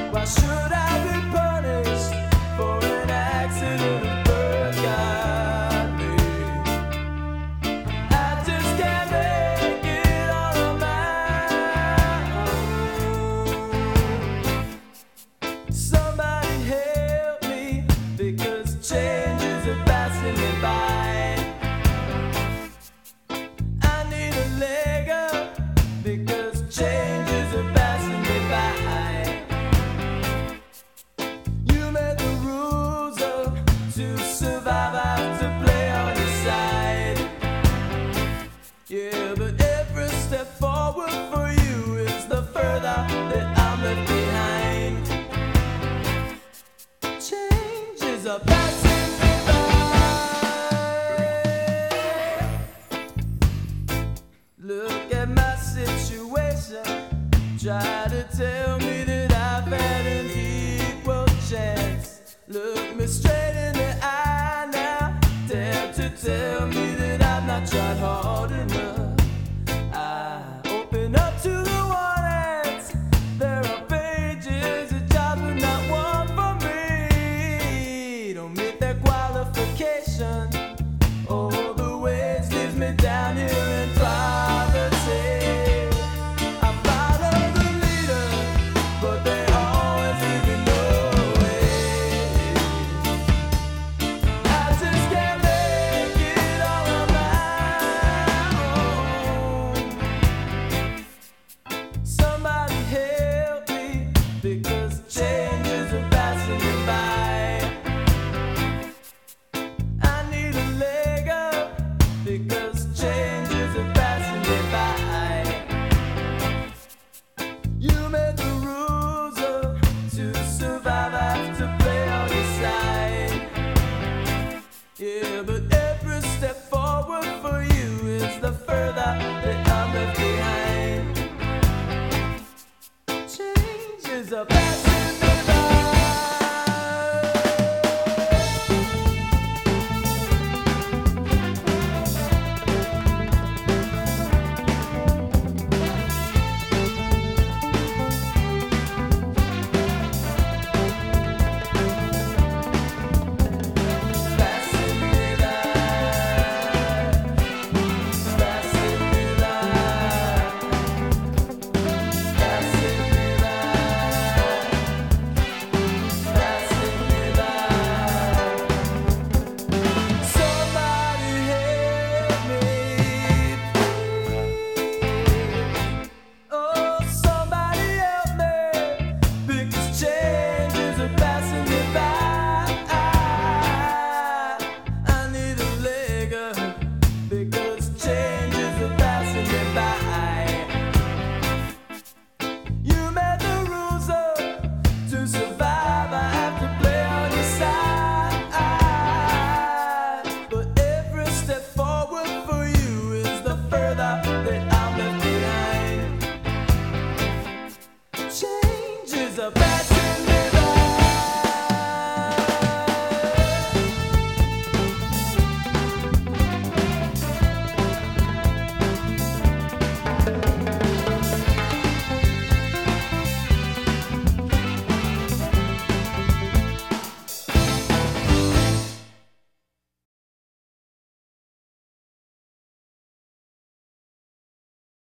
Why should I be punished for an accident of birth? Got me. I just can't make it all on my own. Somebody help me, because changes are passing me by. I need a leg up, because changes are passing me by. You made the rules up to survive, I have to play on your side. Yeah, but every step forward for you is the further that I'm left behind. Changes are passing me by. Look at my situation, try to tell me that I've had an equal chance. Look me straight in the eye now, dare to tell me that I've not tried hard enough. I open up to the one ends. There are pages of jobs but not one for me. Don't meet their qualification. All the ways leaves me down here in poverty. I follow the leader, but they always leave me no way. I just can't make it all on my own. Somebody help me, because changes are passing me by. I need a leg up, because changes are passing me by. You made the rules up to survive, I have to play on your side. Yeah, but every step forward for you is the further that I'm left behind. Changes are passing me by. Passing me by. Passing me by. Passing me by. Passing me by. Somebody help me, please. Oh, somebody help me, because change